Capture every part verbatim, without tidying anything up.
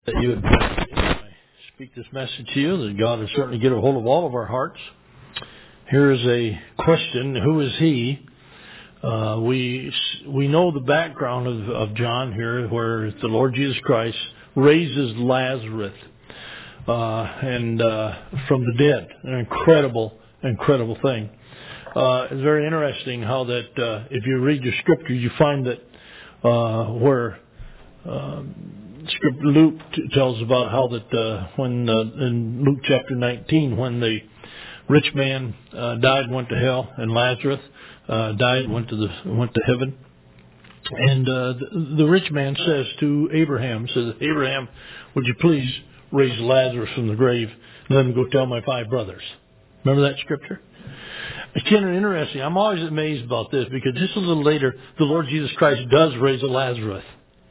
That you would I speak this message to you, that God will certainly get a hold of all of our hearts. Here is a question: who is He? Uh, we we know the background of, of John here, where the Lord Jesus Christ raises Lazarus uh, and uh, from the dead. An incredible, incredible thing. Uh, it's very interesting how that uh, if you read your scripture, you find that uh, where um, Script Luke t- tells about how that uh, when uh, in Luke chapter nineteen, when the rich man uh, died and went to hell, and Lazarus uh, died and went to the went to heaven, and uh, the, the rich man says to Abraham, says, "Abraham, would you please raise Lazarus from the grave and let him go tell my five brothers?" Remember that scripture? It's kind of interesting. I'm always amazed about this because just a little later, the Lord Jesus Christ does raise a Lazarus.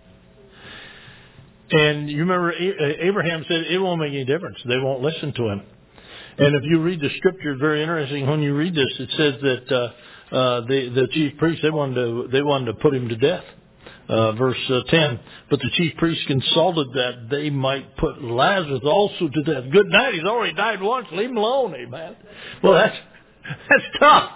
And you remember Abraham said it won't make any difference. They won't listen to him. And if you read the scripture, it's very interesting. When you read this, it says that uh, uh, the, the chief priests, they wanted to, they wanted to put him to death. Uh, verse uh, ten, but the chief priests consulted that they might put Lazarus also to death. Good night. He's already died once. Leave him alone. Amen. Well, that's, that's tough.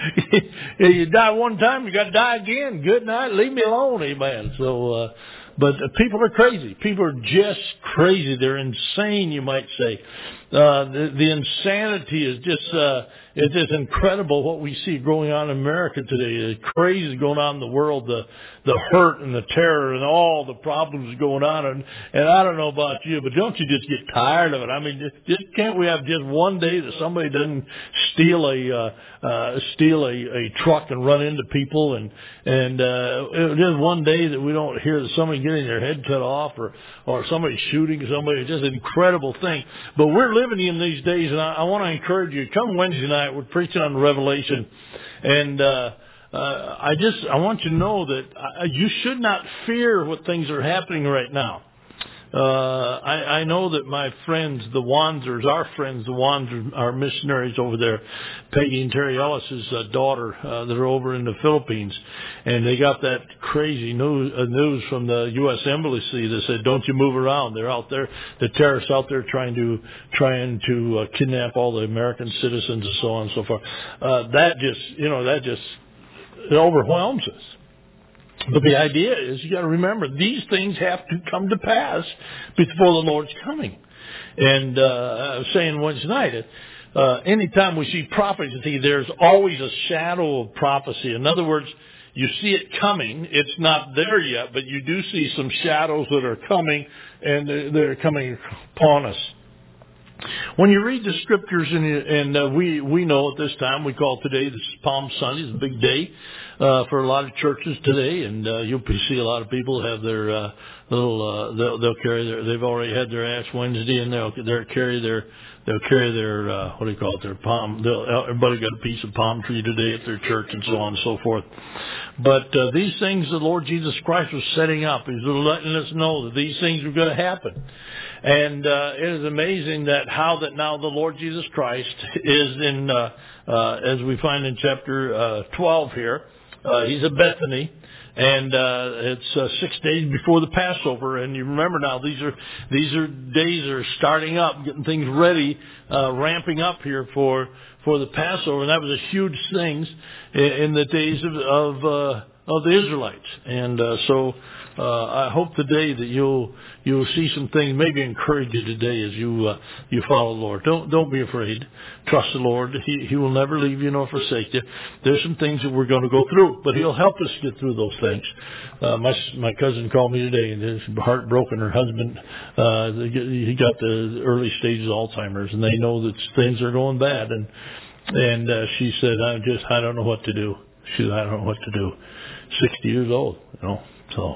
You die one time, you got to die again. Good night. Leave me alone. Amen. So, uh, But uh, people are crazy. People are just crazy. They're insane, you might say. Uh, the, the insanity is just, uh, it's just incredible what we see going on in America today. The crazy going on in the world, the, the hurt and the terror and all the problems going on. And, and I don't know about you, but don't you just get tired of it? I mean, just, just can't we have just one day that somebody doesn't steal a, uh, uh, steal a, a truck and run into people, and, and, uh, just one day that we don't hear that somebody getting their head cut off, or, or somebody shooting somebody. It's just an incredible thing. But we're living in these days, and I, I want to encourage you. Come Wednesday night, we're preaching on Revelation, and uh, uh, I just I want you to know that I, you should not fear what things are happening right now. Uh, I, I know that my friends, the Wanzers, our friends, the Wanzers, our missionaries over there, Peggy and Terry Ellis's uh, daughter, uh, that are over in the Philippines, and they got that crazy news, uh, news from the U S Embassy that said, "Don't you move around. They're out there, the terrorists out there trying to trying to uh, kidnap all the American citizens and so on and so forth." Uh, that just, you know, that just it overwhelms us. But the idea is, you got to remember, these things have to come to pass before the Lord's coming. And uh, I was saying Wednesday night, uh, anytime we see prophecy, there's always a shadow of prophecy. In other words, you see it coming. It's not there yet, but you do see some shadows that are coming, and they're coming upon us. When you read the scriptures, and, and uh, we we know at this time, we call today, this is Palm Sunday, it's a big day uh, for a lot of churches today, and uh, you'll see a lot of people have their uh, little, uh, they'll, they'll carry their, they've already had their Ash Wednesday, and they'll, they'll carry their, they'll carry their, uh, what do you call it, their palm, they'll, everybody got a piece of palm tree today at their church, and so on and so forth. But uh, these things the Lord Jesus Christ was setting up. He's letting us know that these things are going to happen. And uh, it is amazing that how that now the Lord Jesus Christ is in, uh, uh, as we find in chapter uh, twelve here, uh, he's at Bethany, and uh, it's uh, six days before the Passover. And you remember now, these are these are days are starting up, getting things ready, uh, ramping up here for for the Passover. And that was a huge thing in, in the days of of, uh, of the Israelites. And uh, so. Uh, I hope today that you'll you'll see some things, maybe encourage you today as you uh, you follow the Lord. Don't don't be afraid. Trust the Lord. He He will never leave you nor forsake you. There's some things that we're going to go through, but He'll help us get through those things. Uh, my my cousin called me today, and his heart broken. Her husband, uh, he got the early stages of Alzheimer's, and they know that things are going bad. And and uh, she said, I just I don't know what to do. She said, I don't know what to do. Sixty years old, you know, so.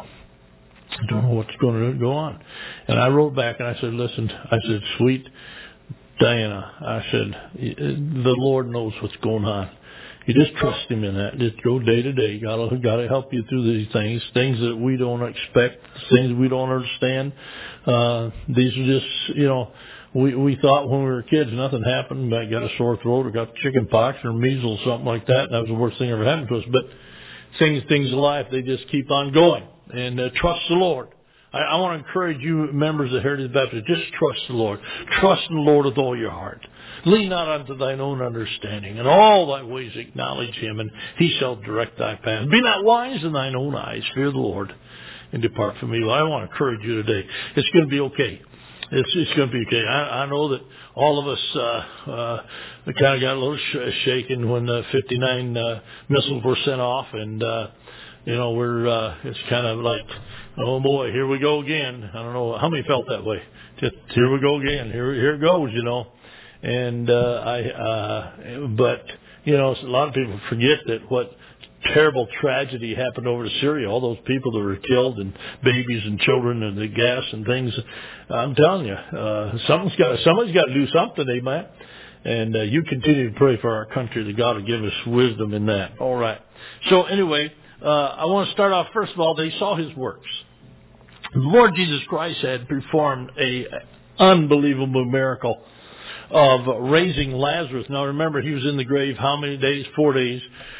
I don't know what's going to go on. And I wrote back and I said, listen, I said, sweet Diana, I said, the Lord knows what's going on. You just trust Him in that. Just go day to day. Gotta, gotta help you through these things, things that we don't expect, things we don't understand. Uh, these are just, you know, we, we thought when we were kids nothing happened. I got a sore throat or got chicken pox or measles, something like that. And that was the worst thing ever happened to us. But things, things in life, they just keep on going. And uh, trust the Lord. I, I want to encourage you members of Heritage Baptist, just trust the Lord. Trust in the Lord with all your heart. Lean not unto thine own understanding. In all thy ways acknowledge him, and he shall direct thy path. Be not wise in thine own eyes. Fear the Lord, and depart from evil. I want to encourage you today. It's going to be okay. It's, it's going to be okay. I, I know that all of us uh, uh, kind of got a little sh- shaken when the fifty-nine uh, missiles were sent off, and uh, you know we're uh, it's kind of like, oh boy, here we go again. I don't know how many felt that way. Just here we go again. Here here it goes, you know. And uh, I, uh, but you know, a lot of people forget that what terrible tragedy happened over to Syria. All those people that were killed, and babies and children, and the gas and things. I'm telling you, uh, something's got somebody's got to do something, amen. And uh, you continue to pray for our country that God will give us wisdom in that. All right. So anyway, uh, I want to start off. First of all, they saw his works. The Lord Jesus Christ had performed a unbelievable miracle of raising Lazarus. Now remember, he was in the grave how many days? Four days.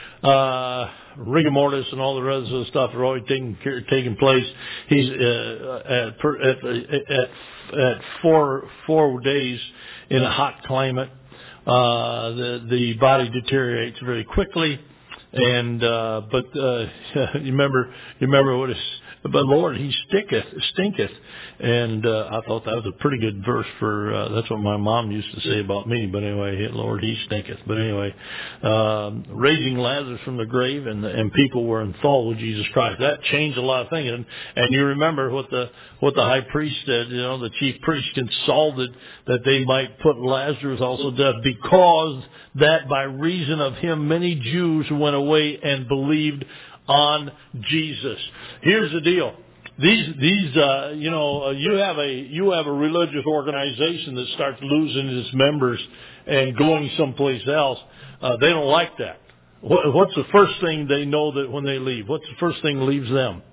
Uh, rigor mortis and all the rest of the stuff are always taking taking place. He's uh, at, at at at four four days in a hot climate. Uh, the the body deteriorates very quickly, and uh, but uh, you remember you remember what is. But Lord, he stinketh, stinketh. And uh, I thought that was a pretty good verse for, uh, that's what my mom used to say about me. But anyway, Lord, he stinketh. But anyway, um, raising Lazarus from the grave, and and people were enthralled with Jesus Christ. That changed a lot of things. And, and you remember what the what the high priest said, you know, the chief priest consulted that they might put Lazarus also to death, because that by reason of him many Jews went away and believed on Jesus. Here's the deal. These, these, uh, you know, uh, you have a, you have a religious organization that starts losing its members and going someplace else. Uh, they don't like that. What, what's the first thing they know that when they leave? What's the first thing leaves them?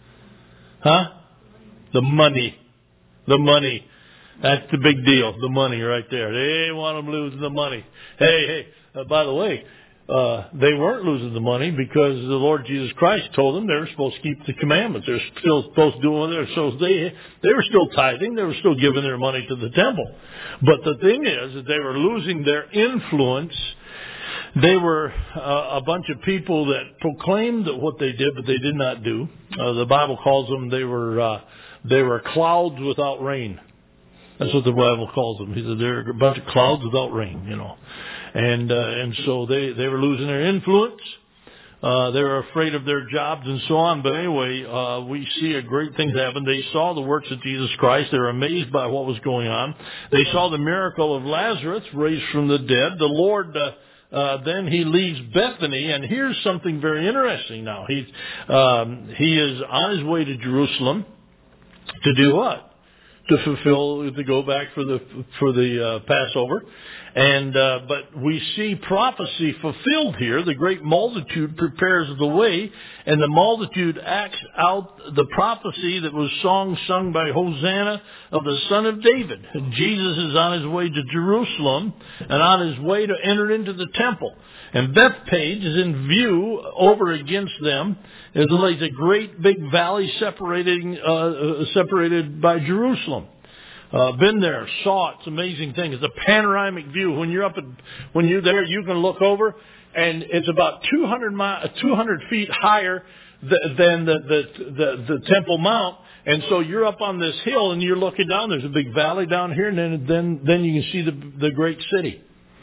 Huh? The money. The money. That's the big deal. The money right there. They want them losing the money. Hey, hey, uh, by the way, Uh, they weren't losing the money because the Lord Jesus Christ told them they were supposed to keep the commandments. They're still supposed to do what they're so they they were still tithing. They were still giving their money to the temple. But the thing is that they were losing their influence. They were uh, a bunch of people that proclaimed what they did, but they did not do. Uh, the Bible calls them they were uh, they were clouds without rain. That's what the Bible calls them. He said they're a bunch of clouds without rain, you know. And uh, and so they, they were losing their influence. Uh, they were afraid of their jobs and so on. But anyway, uh, we see a great thing happen. They saw the works of Jesus Christ. They were amazed by what was going on. They saw the miracle of Lazarus raised from the dead. The Lord, uh, uh, then he leaves Bethany. And here's something very interesting now. He, um, he is on his way to Jerusalem to do what? To fulfill, to go back for the for the uh, Passover, and uh, but we see prophecy fulfilled here. The great multitude prepares the way, and the multitude acts out the prophecy that was song sung by Hosanna of the Son of David. And Jesus is on his way to Jerusalem and on his way to enter into the temple. And Bethpage is in view over against them. It's like a great big valley separating, uh, separated by Jerusalem. Uh, been there, saw it. It's an amazing thing. It's a panoramic view. When you're up at, when you're there, you can look over, and it's about two hundred mi- two hundred feet higher th- than the, the, the, the Temple Mount. And so you're up on this hill, and you're looking down. There's a big valley down here, and then, then, then you can see the, the great city.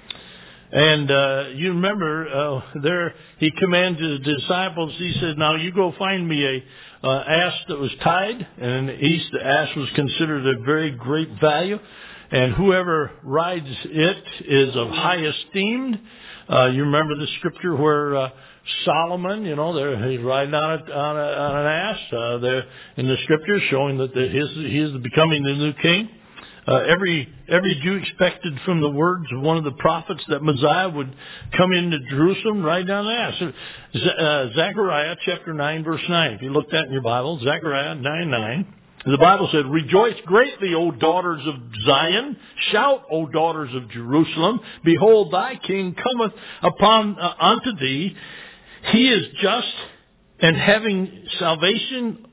And uh, you remember uh, there he commanded his disciples. He said, "Now you go find me a uh, ass that was tied." And in the East, the ass was considered a very great value, and whoever rides it is of high esteemed. Uh, you remember the scripture where uh, Solomon, you know, there he's riding on a, on, a, on an ass uh, there in the scripture, showing that the, his he is becoming the new king. Uh, every every Jew expected from the words of one of the prophets that Messiah would come into Jerusalem right down the ass. Uh, Zechariah chapter nine verse nine. If you look that in your Bible, Zechariah nine nine. The Bible said, "Rejoice greatly, O daughters of Zion. Shout, O daughters of Jerusalem. Behold, thy king cometh upon uh, unto thee. He is just and having salvation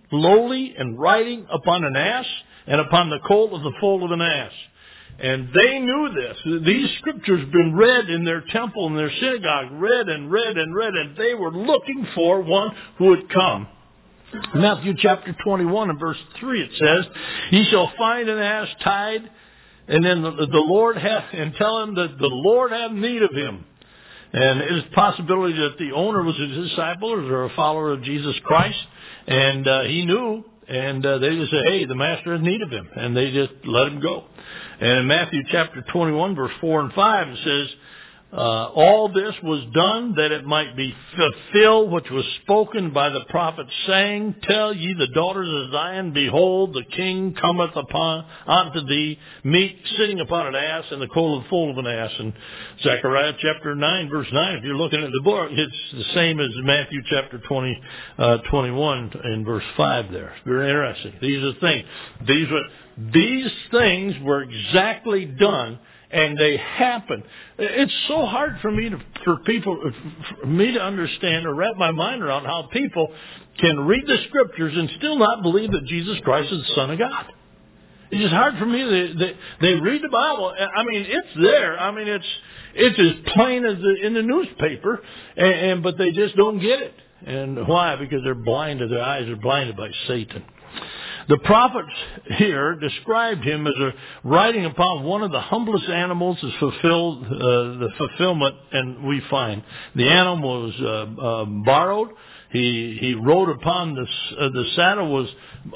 lowly and riding upon an ass and upon the colt of the foal of an ass. And they knew this. These scriptures have been read in their temple and their synagogue, read and read and read, and they were looking for one who would come. Matthew chapter twenty-one and verse three, it says, "Ye shall find an ass tied, and then the, the Lord hath, and tell him that the Lord hath need of him." And it is a possibility that the owner was a disciple or a follower of Jesus Christ, and uh, he knew, and uh, they just said, "Hey, the master has need of him," and they just let him go. And in Matthew chapter twenty-one, verse four and five, it says, Uh, all this was done that it might be fulfilled which was spoken by the prophet, saying, Tell ye the daughters of Zion, behold, the king cometh upon unto thee, meek, sitting upon an ass, and the colt and foal of an ass. And Zechariah chapter nine, verse nine, if you're looking at the book, it's the same as Matthew chapter twenty, uh, twenty-one in verse five there. Very interesting. These are things. These were, these things were exactly done. And they happen. It's so hard for me to, for people, for me to understand or wrap my mind around how people can read the scriptures and still not believe that Jesus Christ is the Son of God. It's just hard for me. They, they, they read the Bible. I mean, it's there. I mean, it's it's as plain as the, in the newspaper, and, and but they just don't get it. And why? Because they're blinded. Their eyes are blinded by Satan. The prophets here described him as a riding upon one of the humblest animals as fulfilled uh, the fulfillment, and we find the animal was uh, uh, borrowed. He he rode upon the uh, the saddle was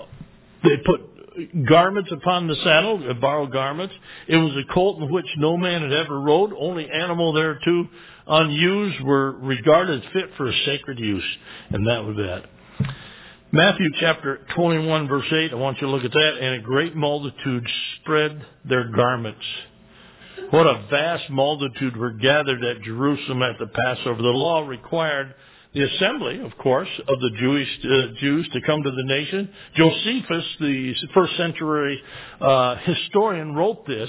they put garments upon the saddle, uh, borrowed garments. It was a colt in which no man had ever rode. Only animal thereto unused were regarded fit for a sacred use, and that was that. Matthew chapter twenty-one, verse eight, I want you to look at that. And a great multitude spread their garments. What a vast multitude were gathered at Jerusalem at the Passover. The law required the assembly, of course, of the Jewish uh, Jews to come to the nation. Josephus, the first century uh, historian, wrote this.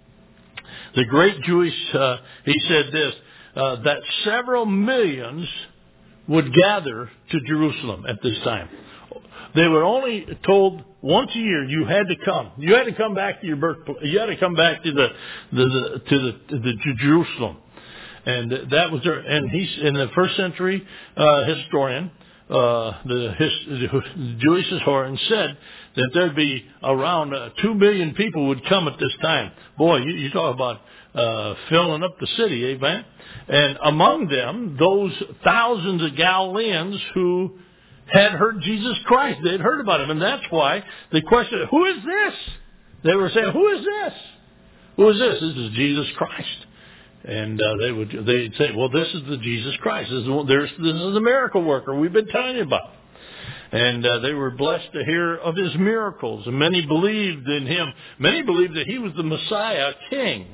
The great Jewish, uh, he said this, uh, that several millions would gather to Jerusalem at this time. They were only told once a year you had to come. You had to come back to your birthplace. You had to come back to the, the, the to the to the to Jerusalem, and that was their. And he's in the first century uh, historian, uh, the, his, the Jewish historian said that there'd be around uh, two million people would come at this time. Boy, you, you talk about uh, filling up the city, amen. And among them, those thousands of Galileans who had heard Jesus Christ. They had heard about him. And that's why they questioned, who is this? They were saying, who is this? Who is this? This is Jesus Christ. And uh, they would they'd say, well, this is the Jesus Christ. This is, there's, this is the miracle worker we've been telling you about. And uh, they were blessed to hear of his miracles. And many believed in him. Many believed that he was the Messiah king.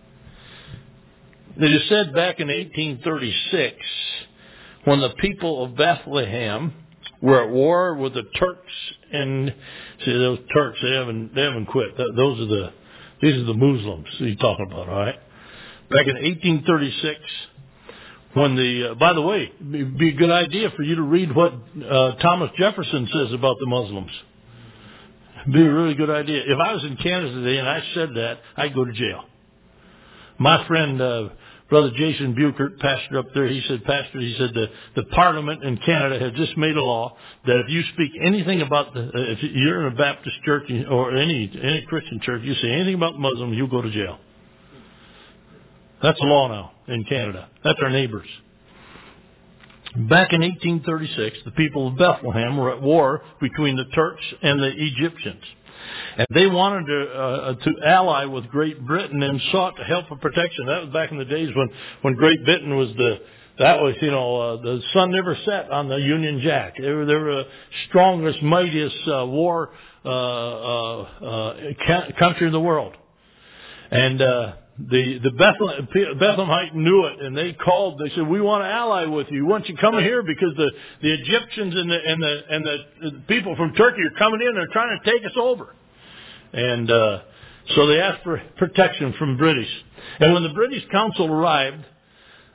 It is said back in eighteen thirty-six, when the people of Bethlehem were at war with the Turks, and see those Turks, they haven't they haven't quit. Those are the these are the Muslims he's talking about, all right? Back in eighteen thirty-six, when the uh, by the way, it'd be a good idea for you to read what uh, Thomas Jefferson says about the Muslims. It'd be a really good idea. If I was in Canada today and I said that, I'd go to jail. My friend, uh, Brother Jason Buchert, pastor up there, he said, Pastor, he said the, the Parliament in Canada has just made a law that if you speak anything about the, if you're in a Baptist church or any any Christian church, you say anything about Muslims, you'll go to jail. That's the law now in Canada. That's our neighbors. Back in eighteen thirty-six, the people of Bethlehem were at war between the Turks and the Egyptians. And they wanted to, uh, to ally with Great Britain and sought help for protection. That was back in the days when, when Great Britain was the, that was, you know, uh, the sun never set on the Union Jack. They were, they were the strongest, mightiest uh, war uh, uh, uh, country in the world. And uh, the, the Bethlehem, Bethlehemite knew it, and they called, they said, we want to ally with you. We want you coming here because the, the Egyptians and the, and the, and the, the people from Turkey are coming in. They're trying to take us over. And uh, so they asked for protection from British. And when the British consul arrived,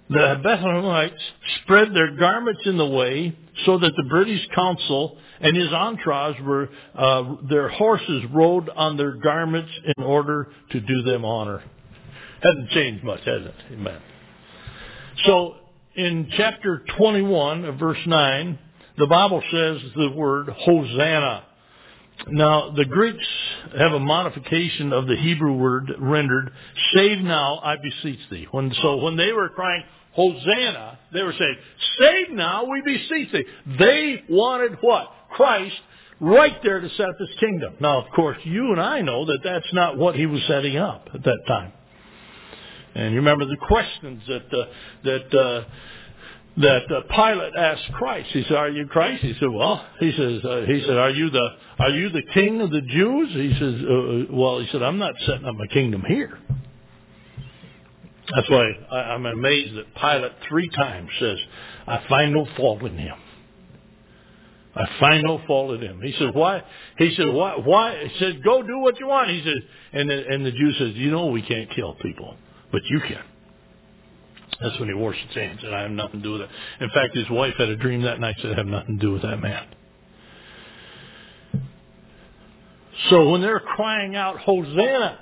The Bethlehemites spread their garments in the way so that the British consul and his entourage were, uh, their horses rode on their garments in order to do them honor. Hasn't changed much, has it? Amen. So in chapter twenty-one of verse nine, the Bible says the word Hosanna. Now, the Greeks have a modification of the Hebrew word rendered, save now, I beseech thee. When, so when they were crying, Hosanna, they were saying, save now, we beseech thee. They wanted what? Christ right there to set up his kingdom. Now, of course, you and I know that that's not what he was setting up at that time. And you remember the questions that, uh, that, uh, that uh, Pilate asked Christ. He said, "Are you Christ?" He said, "Well," he says, uh, "He said, are you the are you the King of the Jews?" He says, uh, "Well," he said, "I'm not setting up my kingdom here." That's why I, I'm amazed that Pilate three times says, "I find no fault in him. I find no fault in him." He said, "Why?" He said, "Why? Why?" He said, "Go do what you want." He said, and the, and the Jew says, "You know we can't kill people, but you can." That's when he washed his hands, and I have nothing to do with it. In fact, his wife had a dream that night that had nothing to do with that man. So when they're crying out, Hosanna,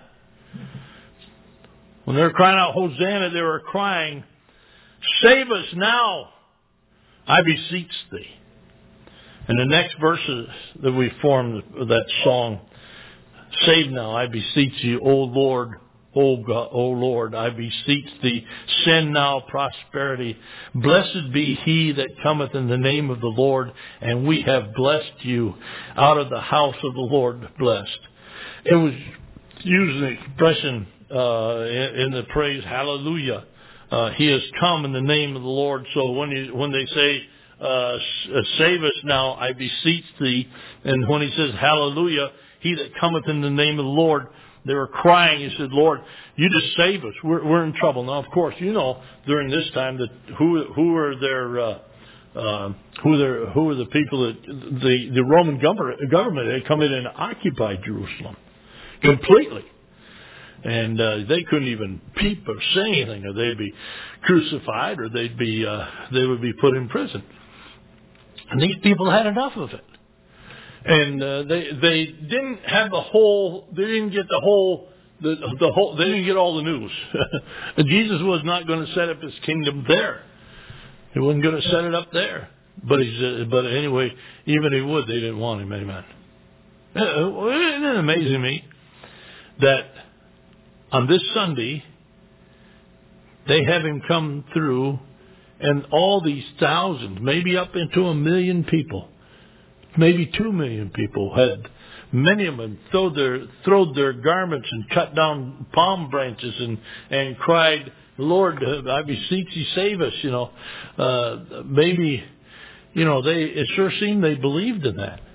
when they're crying out, Hosanna, they were crying, save us now, I beseech thee. And the next verses that we formed that song, save now, I beseech you, O Lord, O God, O Lord, I beseech thee, send now prosperity. Blessed be he that cometh in the name of the Lord, and we have blessed you out of the house of the Lord blessed. It was using the expression uh, in, in the praise, hallelujah. Uh, he has come in the name of the Lord. So when you, when they say, uh, save us now, I beseech thee, and when he says hallelujah, he that cometh in the name of the Lord, they were crying. He said, "Lord, you just save us. We're, we're in trouble." Now, of course, you know during this time that who who were their uh, uh, who their who were the people that the the Roman government government had come in and occupied Jerusalem completely, and uh, they couldn't even peep or say anything, or they'd be crucified, or they'd be uh, they would be put in prison. And these people had enough of it. And uh, they they didn't have the whole. They didn't get the whole. The the whole. They didn't get all the news. Jesus was not going to set up his kingdom there. He wasn't going to set it up there. But he said. But anyway, even if he would, they didn't want him. Amen. Isn't it amazing me that on this Sunday they have him come through, and all these thousands, maybe up into a million people. Maybe two million people had, many of them throwed their, throwed their garments and cut down palm branches and, and cried, "Lord, I beseech you, save us," you know. Uh, maybe, you know, they, it sure seemed they believed in that.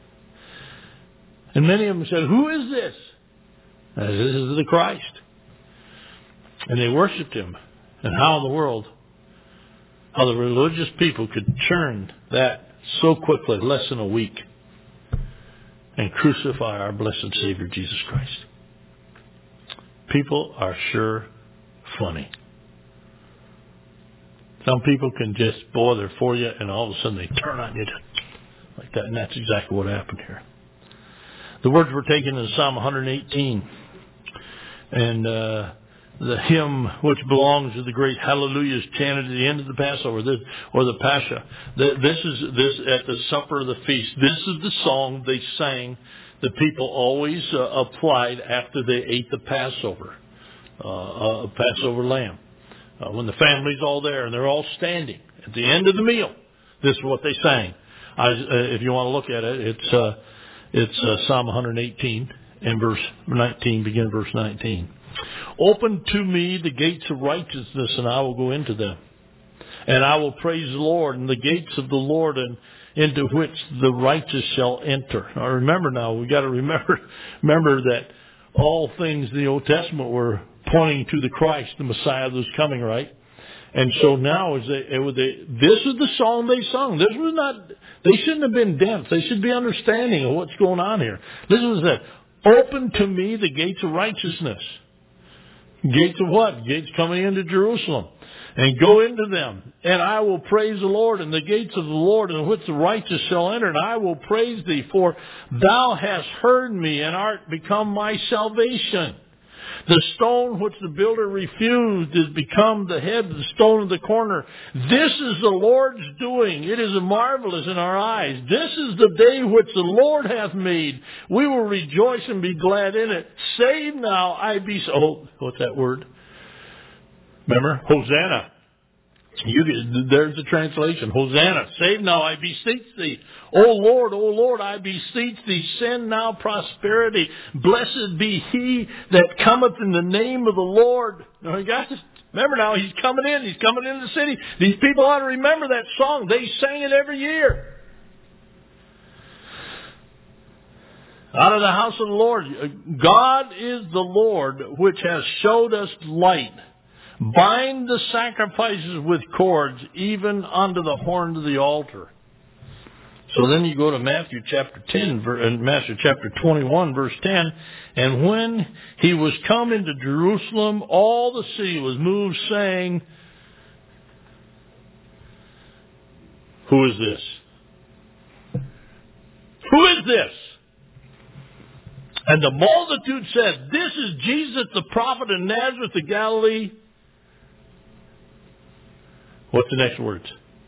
And many of them said, "Who is this?" I said, "This is the Christ." And they worshiped him. And how in the world, how the religious people could churn that so quickly, less than a week, and crucify our blessed Savior, Jesus Christ. People are sure funny. Some people can just, boy, they're for you, and all of a sudden they turn on you like that, and that's exactly what happened here. The words were taken in Psalm one eighteen, and uh, the hymn which belongs to the great hallelujah is chanted at the end of the Passover, this, or the Pascha. This is this at the supper of the feast. This is the song they sang. The people always uh, applied after they ate the Passover, uh, a Passover lamb. Uh, when the family's all there and they're all standing at the end of the meal, this is what they sang. I, uh, if you want to look at it, it's uh, it's uh, Psalm one eighteen and verse nineteen. Begin verse nineteen. "Open to me the gates of righteousness, and I will go into them. And I will praise the Lord, and the gates of the Lord, and into which the righteous shall enter." Now remember now, we've got to remember, remember that all things in the Old Testament were pointing to the Christ, the Messiah that was coming, right? And so now, as they, they, this is the song they sung. This was not, they shouldn't have been dense. They should be understanding of what's going on here. This was that, "Open to me the gates of righteousness." Gates of what? Gates coming into Jerusalem. And go into them, and I will praise the Lord, and the gates of the Lord, in which the righteous shall enter, and I will praise thee, for thou hast heard me, and art become my salvation. The stone which the builder refused is become the head of the stone of the corner. This is the Lord's doing. It is marvelous in our eyes. This is the day which the Lord hath made. We will rejoice and be glad in it. Save now, I be so. Oh, what's that word? Remember? Hosanna. You, there's the translation. Hosanna. Save now, I beseech thee. O Lord, O Lord, I beseech thee. Send now prosperity. Blessed be he that cometh in the name of the Lord. Now, guys, remember now, he's coming in. He's coming into the city. These people ought to remember that song. They sang it every year. Out of the house of the Lord. God is the Lord which has showed us light. Bind the sacrifices with cords, even unto the horn of the altar. So then you go to Matthew chapter ten, and Matthew chapter twenty-one, verse ten. And when he was come into Jerusalem, all the city was moved, saying, Who is this? Who is this? And the multitude said, This is Jesus, the prophet of Nazareth of Galilee. What's the next words?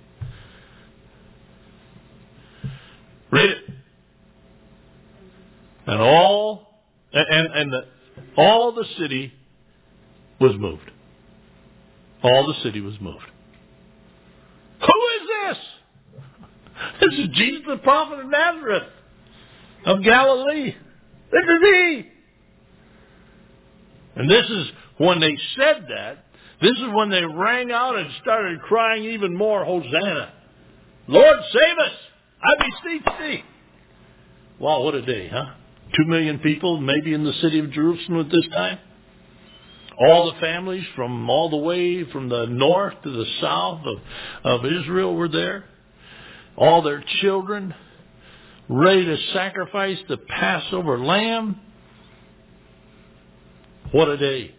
Read it. And all and and the, all the city was moved. All the city was moved. Who is this? This is Jesus, the prophet of Nazareth of Galilee. This is he. And this is when they said that. This is when they rang out and started crying even more, Hosanna. Lord, save us. I beseech thee. Wow, what a day, huh? Two million people maybe in the city of Jerusalem at this time. All the families from all the way from the north to the south of, of Israel were there. All their children ready to sacrifice the Passover lamb. What a day.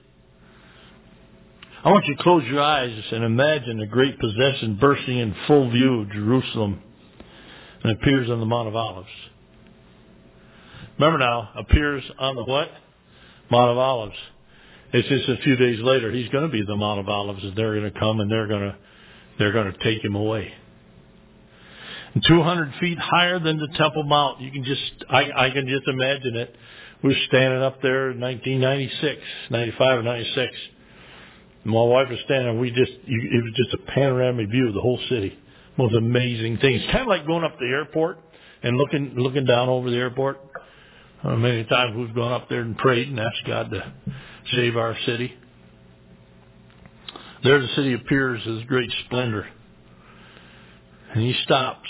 I want you to close your eyes and imagine a great possession bursting in full view of Jerusalem and appears on the Mount of Olives. Remember now, appears on the what? Mount of Olives. It's just a few days later, he's going to be the Mount of Olives, and they're going to come and they're going to they're going to take him away. And two hundred feet higher than the Temple Mount. You can just I, I can just imagine it. We were standing up there in nineteen ninety-six, ninety-five or ninety-six. My wife was standing, we just, it was just a panoramic view of the whole city. Most amazing things. Kind of like going up to the airport and looking looking down over the airport. Uh, many times we've gone up there and prayed and asked God to save our city. There the city appears as great splendor. And he stops.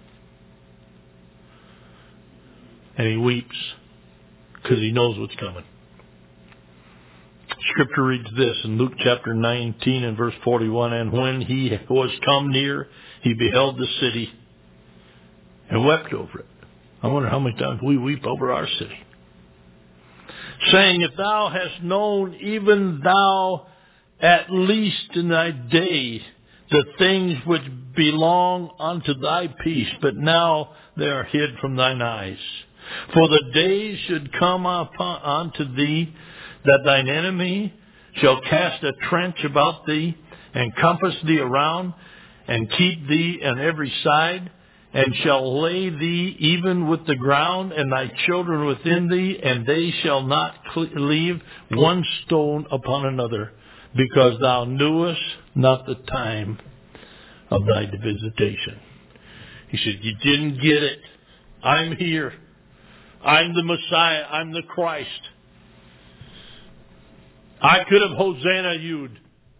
And he weeps because he knows what's coming. Scripture reads this in Luke chapter nineteen and verse forty-one. And when he was come near, he beheld the city and wept over it. I wonder how many times we weep over our city. Saying, if thou hast known, even thou at least in thy day, the things which belong unto thy peace, but now they are hid from thine eyes. For the days should come upon unto thee, that thine enemy shall cast a trench about thee, and compass thee around, and keep thee on every side, and shall lay thee even with the ground, and thy children within thee, and they shall not leave one stone upon another, because thou knewest not the time of thy visitation. He said, you didn't get it. I'm here. I'm the Messiah. I'm the Christ. I could have Hosanna-you'd.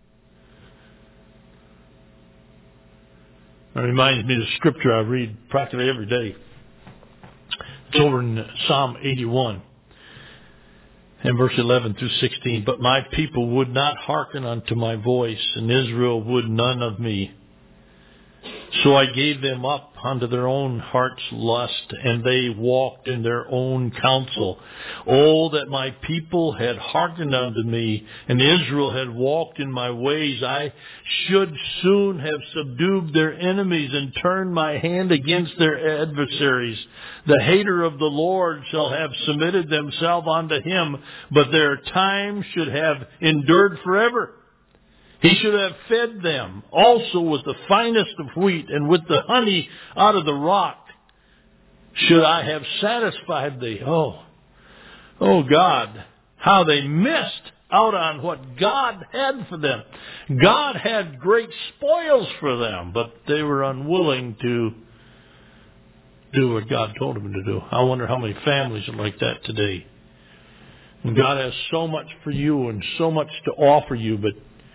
That reminds me of the scripture I read practically every day. It's over in Psalm eighty-one and verse eleven through sixteen. But my people would not hearken unto my voice, and Israel would none of me. So I gave them up unto their own heart's lust, and they walked in their own counsel. Oh, that my people had hearkened unto me, and Israel had walked in my ways. I should soon have subdued their enemies and turned my hand against their adversaries. The hater of the Lord shall have submitted themselves unto him, but their time should have endured forever. He should have fed them also with the finest of wheat, and with the honey out of the rock should I have satisfied thee. Oh, oh God, how they missed out on what God had for them. God had great spoils for them, but they were unwilling to do what God told them to do. I wonder how many families are like that today. And God has so much for you and so much to offer you, but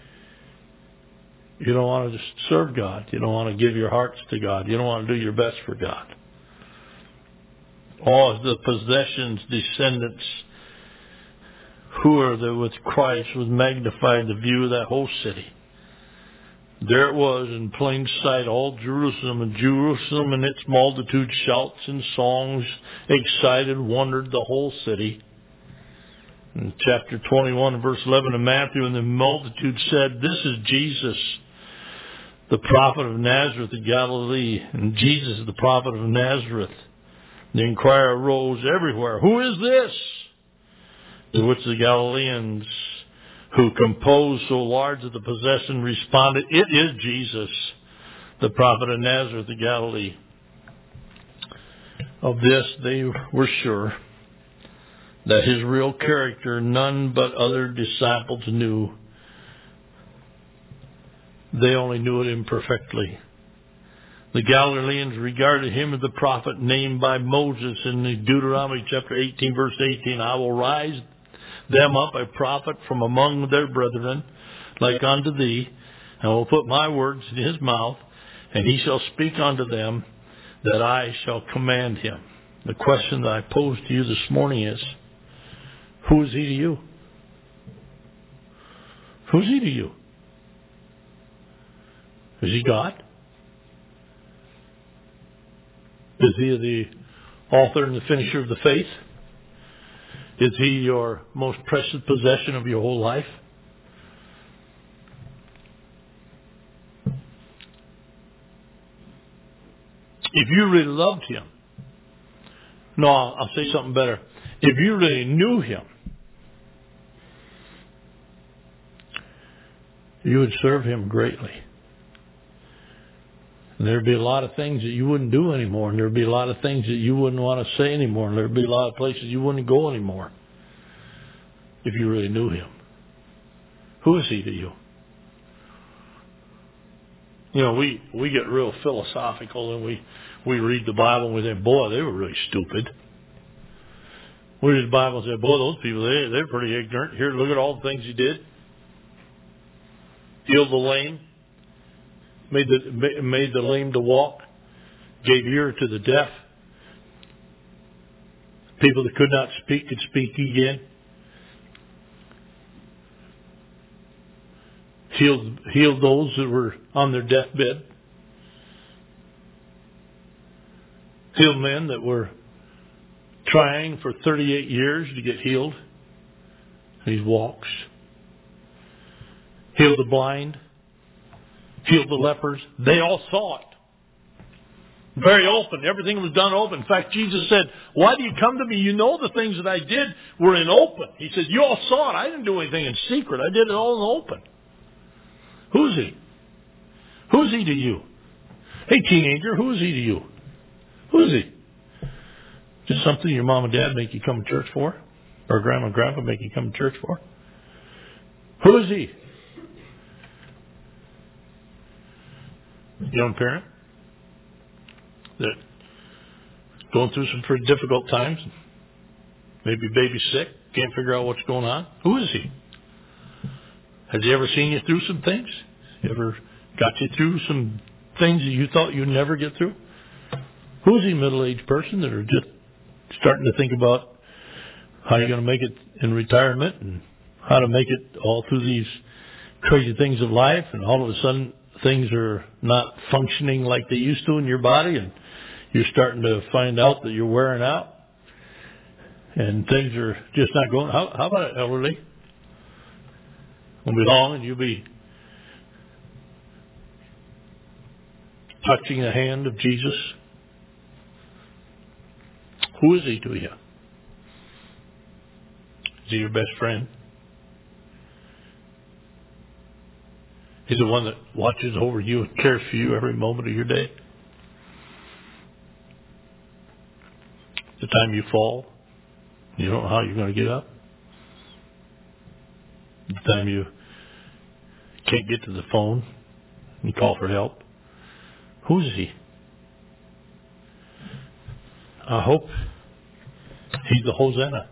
you don't want to just serve God. You don't want to give your hearts to God. You don't want to do your best for God. All the possessions, descendants, who are there with Christ was magnified the view of that whole city. There it was in plain sight, all Jerusalem, and Jerusalem and its multitude shouts and songs, excited, wondered the whole city. In chapter twenty-one, verse eleven of Matthew, and the multitude said, "This is Jesus, the prophet of Nazareth of Galilee." And Jesus, the prophet of Nazareth. The inquiry arose everywhere, "Who is this?" To which the Galileans, who composed so large of the possession, responded, "It is Jesus, the prophet of Nazareth of Galilee." Of this they were sure, that his real character none but other disciples knew. They only knew it imperfectly. The Galileans regarded him as the prophet named by Moses in the Deuteronomy chapter eighteen, verse eighteen. "I will rise them up a prophet from among their brethren, like unto thee, and will put my words in his mouth, and he shall speak unto them, that I shall command him." The question that I pose to you this morning is, who is he to you? Who is he to you? Is he God? Is he the author and the finisher of the faith? Is he your most precious possession of your whole life? If you really loved him, no, I'll say something better. If you really knew him, you would serve him greatly. And there'd be a lot of things that you wouldn't do anymore, and there'd be a lot of things that you wouldn't want to say anymore, and there'd be a lot of places you wouldn't go anymore if you really knew him. Who is he to you? You know, we, we get real philosophical, and we, we read the Bible and we think, boy, they were really stupid. We read the Bible and say, boy, those people, they, they're pretty ignorant. Here, look at all the things he did. Healed the lame. Made the, made the lame to walk. Gave ear to the deaf. People that could not speak could speak again. Healed, healed those that were on their deathbed. Healed men that were trying for thirty-eight years to get healed. He walks. Healed the blind. Healed the lepers. They all saw it. Very open. Everything was done open. In fact, Jesus said, "Why do you come to me? You know the things that I did were in open." He said, "You all saw it. I didn't do anything in secret. I did it all in open." Who's he? Who's he to you? Hey, teenager, who is he to you? Who is he? Just something your mom and dad make you come to church for? Or grandma and grandpa make you come to church for? Who is he? Young parent that going through some pretty difficult times, maybe baby's sick, can't figure out what's going on. Who is he? Has he ever seen you through some things? He ever got you through some things that you thought you'd never get through? Who is he, middle-aged person that are just starting to think about how you're going to make it in retirement and how to make it all through these crazy things of life, and all of a sudden things are not functioning like they used to in your body, and you're starting to find out that you're wearing out, and things are just not going. How, how about it, elderly? Won't be long, and you'll be touching the hand of Jesus. Who is He to you? Is He your best friend? He's the one that watches over you and cares for you every moment of your day. The time you fall, you don't know how you're going to get up. The time you can't get to the phone and call for help. Who is He? I hope He's the Hosanna.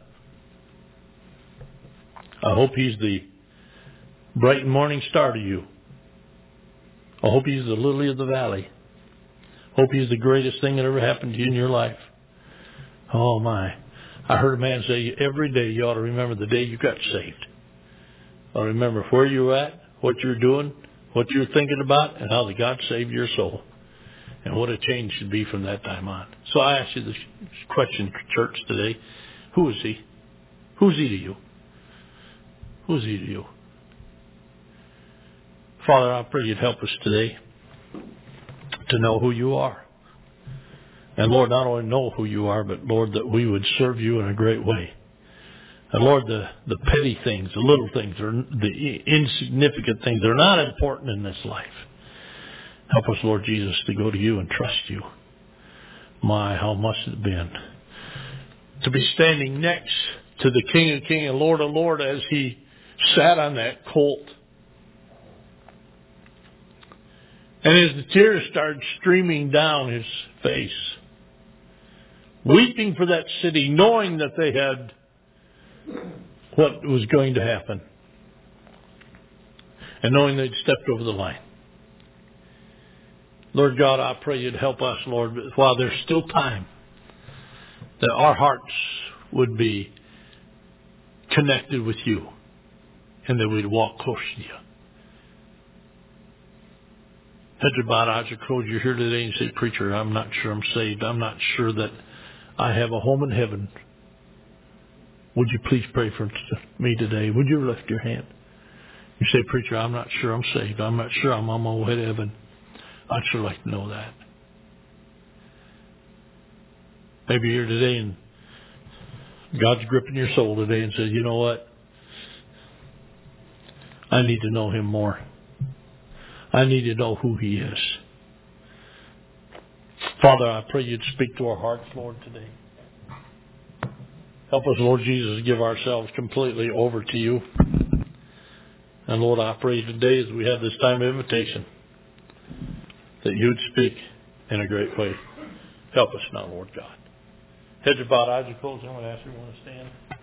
I hope He's the bright morning star to you. I hope He's the lily of the valley. I hope He's the greatest thing that ever happened to you in your life. Oh my. I heard a man say every day you ought to remember the day you got saved. I remember where you were at, what you're doing, what you're thinking about, and how the God saved your soul. And what a change should be from that time on. So I ask you this question, church, today. Who is He? Who's He to you? Who's He to you? Father, I pray You'd help us today to know who You are. And Lord, not only know who You are, but Lord, that we would serve You in a great way. And Lord, the, the petty things, the little things, or the insignificant things, they're not important in this life. Help us, Lord Jesus, to go to You and trust You. My, how must it have been to be standing next to the King of Kings and Lord of Lords as He sat on that colt. And as the tears started streaming down His face, weeping for that city, knowing that they had what was going to happen, and knowing they'd stepped over the line. Lord God, I pray You'd help us, Lord, while there's still time, that our hearts would be connected with You, and that we'd walk close to You. Heads are bowed, eyes are closed. You're here today and you say, Preacher, I'm not sure I'm saved. I'm not sure that I have a home in heaven. Would you please pray for me today? Would you lift your hand? You say, Preacher, I'm not sure I'm saved. I'm not sure I'm on my way to heaven. I'd sure like to know that. Maybe you're here today and God's gripping your soul today and says, you know what? I need to know Him more. I need to know who He is. Father, I pray You'd speak to our hearts, Lord, today. Help us, Lord Jesus, to give ourselves completely over to You. And Lord, I pray today as we have this time of invitation that You'd speak in a great way. Help us now, Lord God. Heads are bowed, eyes are closed. I'm going to ask everyone to stand.